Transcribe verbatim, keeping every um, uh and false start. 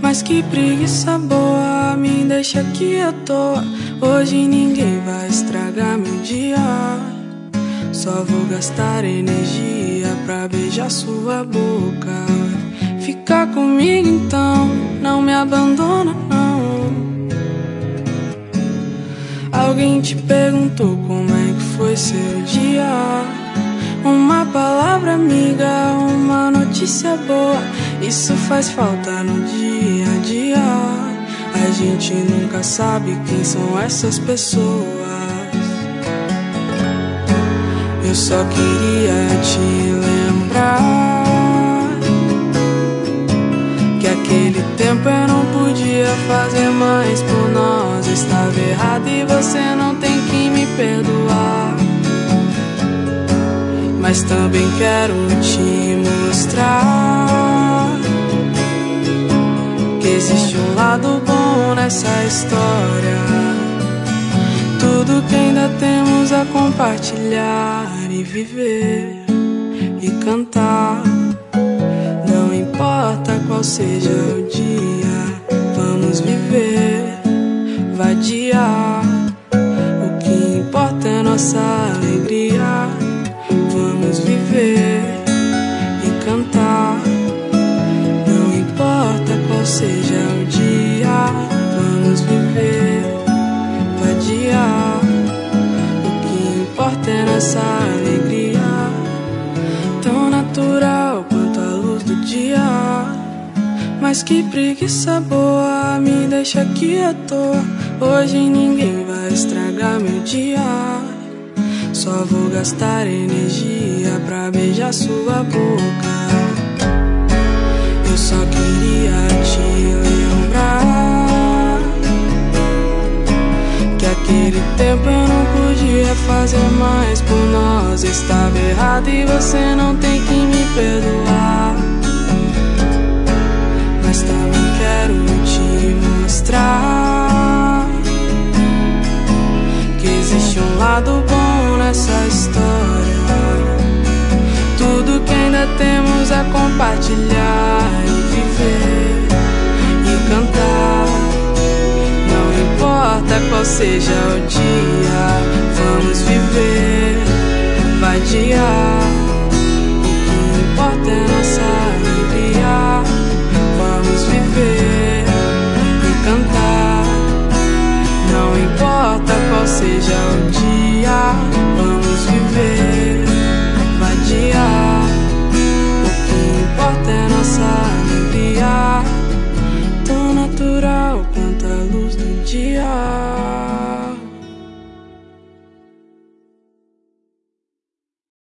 Mas que preguiça boa, me deixa aqui à toa. Hoje ninguém vai estragar meu dia. Só vou gastar energia pra beijar sua boca. Fica comigo então, não me abandona não. Alguém te perguntou como é que foi seu dia? Uma palavra amiga, uma notícia boa, isso faz falta no dia a dia. A gente nunca sabe quem são essas pessoas. Eu só queria te lembrar que aquele tempo eu não podia fazer mais por nós. Eu estava errado e você não tem que me perdoar. Mas também quero te mostrar que existe um lado bom nessa história. Tudo que ainda temos a compartilhar e viver e cantar. Não importa qual seja o dia, vamos viver, vadiar. O que importa é nossa alegria. Vamos viver e cantar. Não importa qual seja o dia, vamos viver, vadiar. O que importa é nossa alegria, tão natural quanto a luz do dia. Mas que preguiça boa, me deixa aqui à toa. Hoje ninguém vai estragar meu dia. Só vou gastar energia pra beijar sua boca. Eu só queria te lembrar que aquele tempo eu não podia fazer mais por nós. Eu estava errado e você não tem que me perdoar. Mas também quero te mostrar que existe um lado bom nessa história. Tudo que ainda temos a compartilhar e viver e cantar. Não importa qual seja o dia, vamos viver, vadiar. O que importa é nossa alegria. Vamos viver e cantar. Não importa qual seja o dia, vamos viver